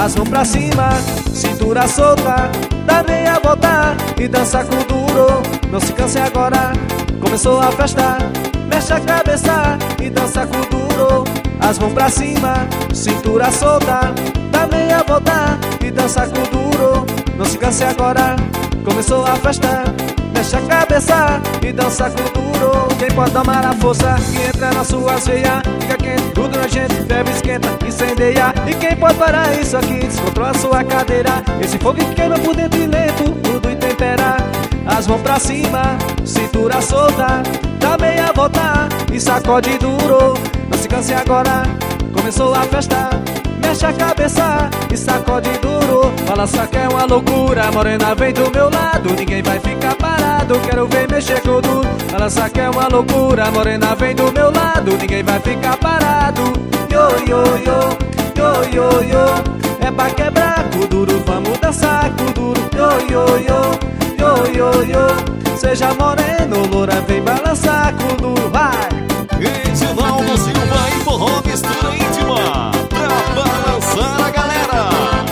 as mãos pra cima, cintura solta, dá meia volta e dança com duro. Não se canse agora, começou a festa. Mexe a cabeça e dança com duro. As mãos pra cima, cintura solta, dá meia volta e dança com duro. Não se canse agora, começou a festa. Mexe a cabeça e dança com duro. Quem pode tomar a força que entra nas suas veias? Fica quente, tudo na gente, febre, esquenta, incendeia. E quem pode parar isso aqui? Descontrola a sua cadeira. Esse fogo que queima por dentro e lento, tudo e tempera. As mãos pra cima, cintura solta, dá meia volta e sacode duro. Não se canse agora, começou a festa. Mexe a cabeça e sacode duro. Balança que é uma loucura, morena vem do meu lado, ninguém vai ficar parado, quero ver mexer com duro. Balança que é uma loucura, morena vem do meu lado, ninguém vai ficar parado. Yo, yo, yo, yo, yo, yo, é pra quebrar com duro, vamos dançar com duro. Yo, yo, yo, yo, yo, yo, seja moreno, loura, vem balançar com duro, vai! Edinaldo Silva e Forró Mistura Íntima, pra balançar a galera.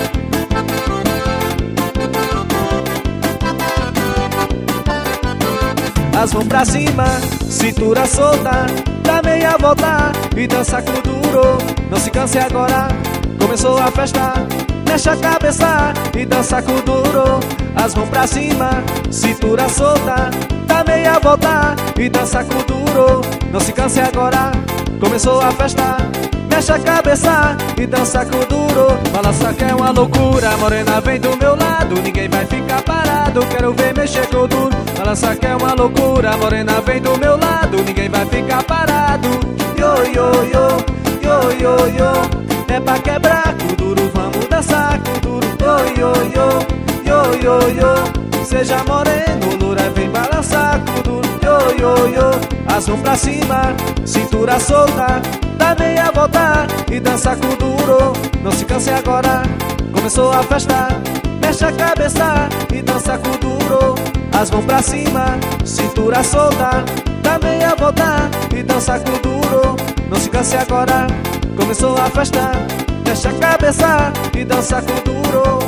As mãos pra cima, cintura solta, dá meia volta e dança com duro. Não se canse agora, começou a festa. Mexe a cabeça e dança com duro. As mãos pra cima, cintura solta, dá meia volta e dança com duro. Não se canse agora, começou a festa. Mexe a cabeça e dança com duro. Balança que é uma loucura, morena vem do meu lado, ninguém vai ficar parado, quero ver mexer com duro. Balança que é uma loucura, morena vem do meu lado, ninguém vai ficar parado. Yo, yo, yo, yo, yo, yo, é pra quebrar com duro, vamos dançar com duro. Yo, yo, yo, yo, yo, yo, seja moreno, loura, vem balançar com duro. Yo, yo, yo, as mãos pra cima, cintura solta, dá meia volta e dança com duro. Não se canse agora, começou a festa. Mexe a cabeça e dança com duro. As mãos pra cima, cintura solta, dá meia volta e dança com duro. Não se canse agora, começou a festa. Mexe a cabeça e dança com duro.